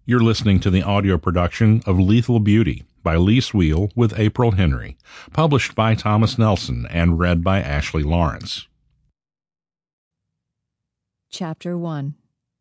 You're listening to the audio production of Lethal Beauty by Lee Sweal with April Henry, published by Thomas Nelson and read by Ashley Lawrence. Chapter 1.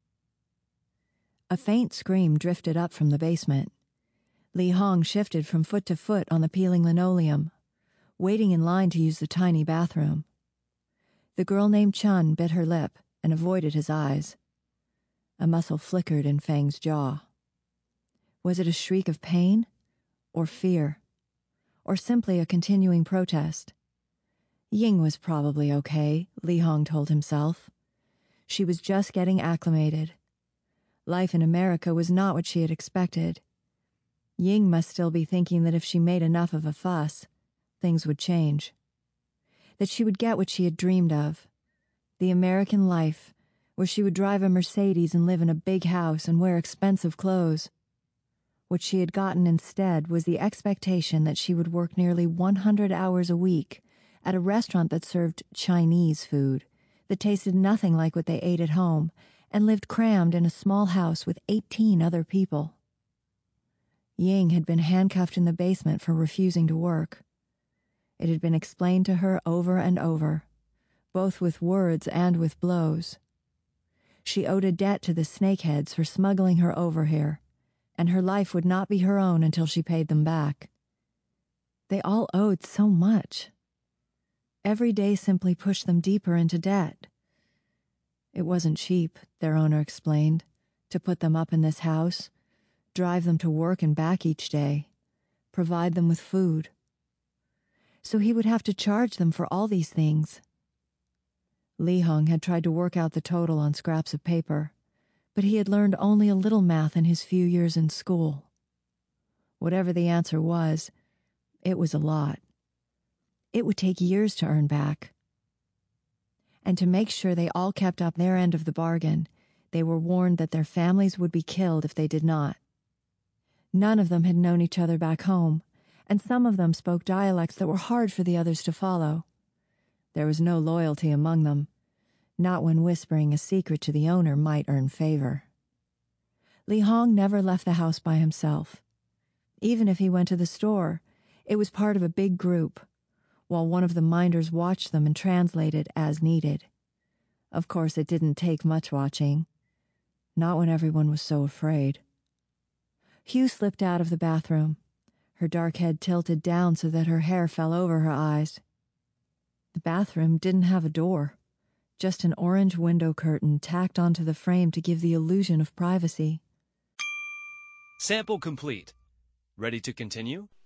A faint scream drifted up from the basement. Li Hong shifted from foot to foot on the peeling linoleum, waiting in line to use the tiny bathroom. The girl named Chun bit her lip and avoided his eyes. A muscle flickered in Fang's jaw. Was it a shriek of pain, or fear, or simply a continuing protest? Ying was probably okay, Li Hong told himself. She was just getting acclimated. Life in America was not what she had expected. Ying must still be thinking that if she made enough of a fuss, things would change. That she would get what she had dreamed of. The American life, where she would drive a Mercedes and live in a big house and wear expensive clothes. What she had gotten instead was the expectation that she would work nearly 100 hours a week at a restaurant that served Chinese food, that tasted nothing like what they ate at home, and lived crammed in a small house with 18 other people. Ying had been handcuffed in the basement for refusing to work. It had been explained to her over and over, both with words and with blows. She owed a debt to the snakeheads for smuggling her over here, and her life would not be her own until she paid them back. They all owed so much. Every day simply pushed them deeper into debt. It wasn't cheap, their owner explained, to put them up in this house, drive them to work and back each day, provide them with food. So he would have to charge them for all these things. Li Hong had tried to work out the total on scraps of paper, but he had learned only a little math in his few years in school. Whatever the answer was, it was a lot. It would take years to earn back. And to make sure they all kept up their end of the bargain, they were warned that their families would be killed if they did not. None of them had known each other back home, and some of them spoke dialects that were hard for the others to follow. There was no loyalty among them, not when whispering a secret to the owner might earn favor. Li Hong never left the house by himself. Even if he went to the store, it was part of a big group, while one of the minders watched them and translated as needed. Of course, it didn't take much watching. Not when everyone was so afraid. Hugh slipped out of the bathroom, her dark head tilted down so that her hair fell over her eyes. The bathroom didn't have a door, just an orange window curtain tacked onto the frame to give the illusion of privacy. Sample complete. Ready to continue?